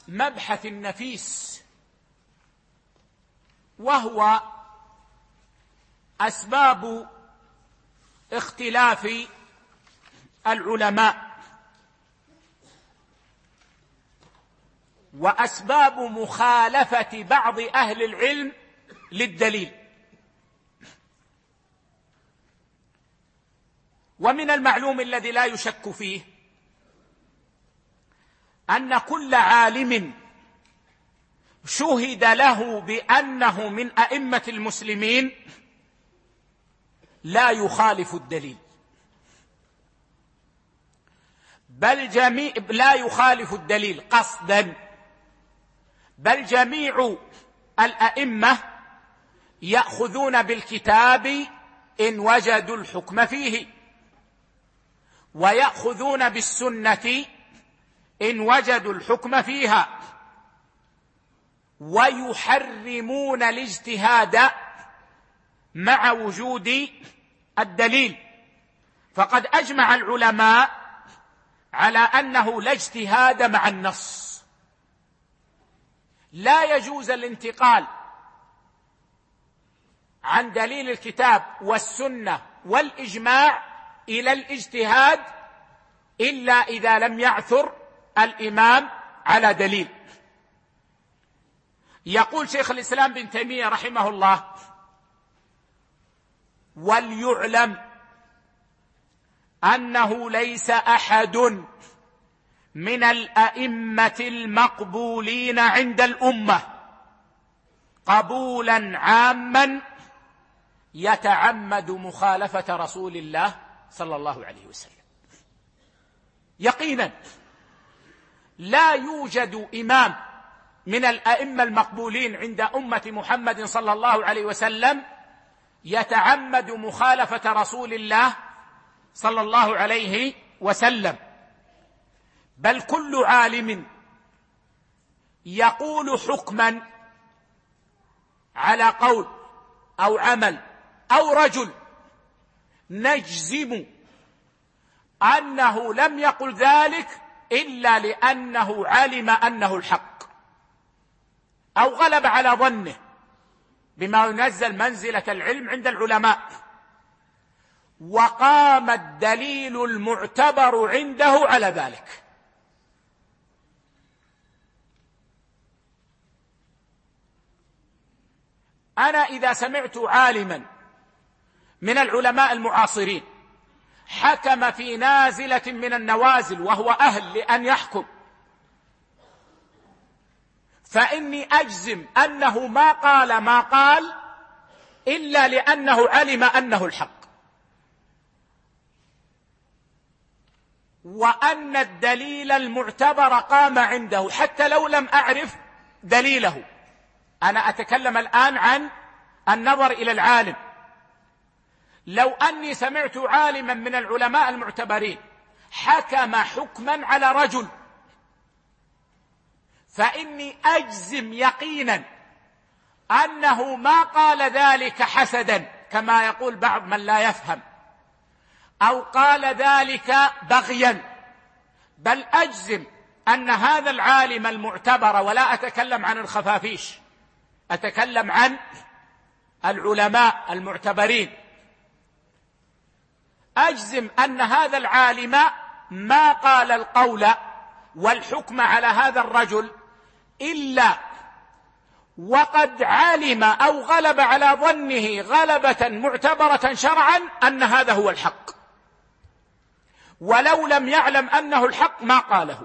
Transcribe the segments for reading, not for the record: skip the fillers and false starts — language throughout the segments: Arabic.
مبحث نفيس، وهو أسباب اختلاف العلماء وأسباب مخالفة بعض أهل العلم للدليل. ومن المعلوم الذي لا يشك فيه أن كل عالم شهد له بأنه من أئمة المسلمين لا يخالف الدليل، لا يخالف الدليل قصدا، بل جميع الأئمة يأخذون بالكتاب إن وجدوا الحكم فيه، ويأخذون بالسنة إن وجدوا الحكم فيها، ويحرمون الاجتهاد مع وجود الدليل. فقد أجمع العلماء على أنه لا اجتهاد مع النص، لا يجوز الانتقال عن دليل الكتاب والسنة والإجماع إلى الاجتهاد إلا إذا لم يعثر الإمام على دليل. يقول شيخ الإسلام ابن تيمية رحمه الله: وليعلم أنه ليس أحد من الأئمة المقبولين عند الأمة قبولا عاما يتعمد مخالفة رسول الله صلى الله عليه وسلم. يقينا لا يوجد إمام من الأئمة المقبولين عند أمة محمد صلى الله عليه وسلم يتعمد مخالفة رسول الله صلى الله عليه وسلم، بل كل عالم يقول حكما على قول أو عمل أو رجل نجزم أنه لم يقل ذلك إلا لأنه علم أنه الحق أو غلب على ظنه، بما ينزل منزلة العلم عند العلماء، وقام الدليل المعتبر عنده على ذلك. أنا إذا سمعت عالما من العلماء المعاصرين حكم في نازلة من النوازل وهو أهل لأن يحكم، فإني أجزم أنه ما قال ما قال إلا لأنه علم أنه الحق، وأن الدليل المعتبر قام عنده حتى لو لم أعرف دليله. أنا أتكلم الآن عن النظر إلى العالم. لو أني سمعت عالما من العلماء المعتبرين حكم حكما على رجل، فإني أجزم يقينا أنه ما قال ذلك حسدا كما يقول بعض من لا يفهم، أو قال ذلك بغيا، بل أجزم أن هذا العالم المعتبر، ولا أتكلم عن الخفافيش، أتكلم عن العلماء المعتبرين، أجزم أن هذا العالم ما قال القول والحكم على هذا الرجل إلا وقد علم أو غلب على ظنه غلبة معتبرة شرعا أن هذا هو الحق، ولو لم يعلم أنه الحق ما قاله،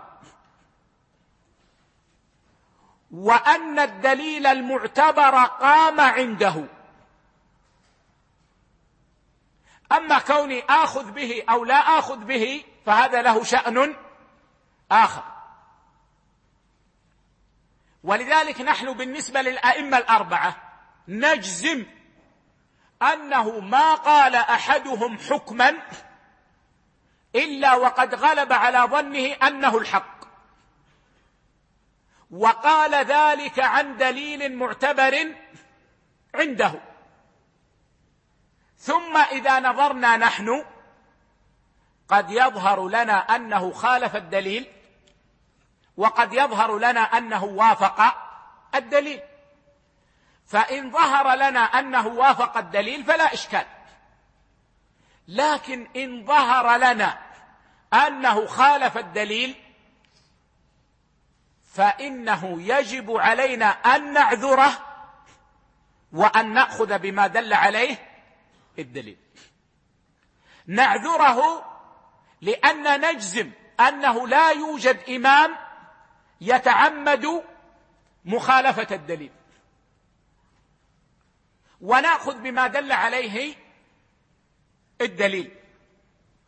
وأن الدليل المعتبر قام عنده. أما كوني آخذ به أو لا آخذ به فهذا له شأن آخر. ولذلك نحن بالنسبة للأئمة الأربعة نجزم أنه ما قال أحدهم حكما إلا وقد غلب على ظنه أنه الحق، وقال ذلك عن دليل معتبر عنده. ثم إذا نظرنا نحن قد يظهر لنا أنه خالف الدليل وقد يظهر لنا أنه وافق الدليل. فإن ظهر لنا أنه وافق الدليل فلا إشكال، لكن إن ظهر لنا أنه خالف الدليل فإنه يجب علينا أن نعذره وأن نأخذ بما دل عليه الدليل. نعذره لأن نجزم أنه لا يوجد إمام يتعمد مخالفة الدليل، ونأخذ بما دل عليه الدليل.